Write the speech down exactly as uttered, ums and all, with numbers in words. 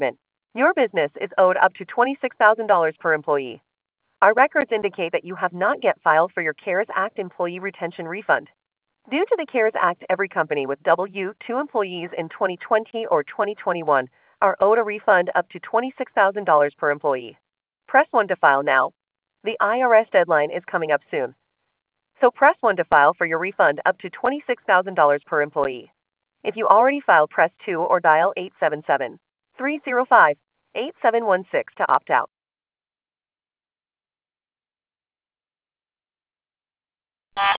Your business is owed up to twenty-six thousand dollars per employee. Our records indicate that you have not yet filed for your CARES Act employee retention refund. Due to the CARES Act, every company with W two employees in twenty twenty or twenty twenty-one are owed a refund up to twenty-six thousand dollars per employee. Press one to file now. The I R S deadline is coming up soon. So press one to file for your refund up to twenty-six thousand dollars per employee. If you already filed, press two or dial eight seven seven, three zero five, eight seven one six to opt out.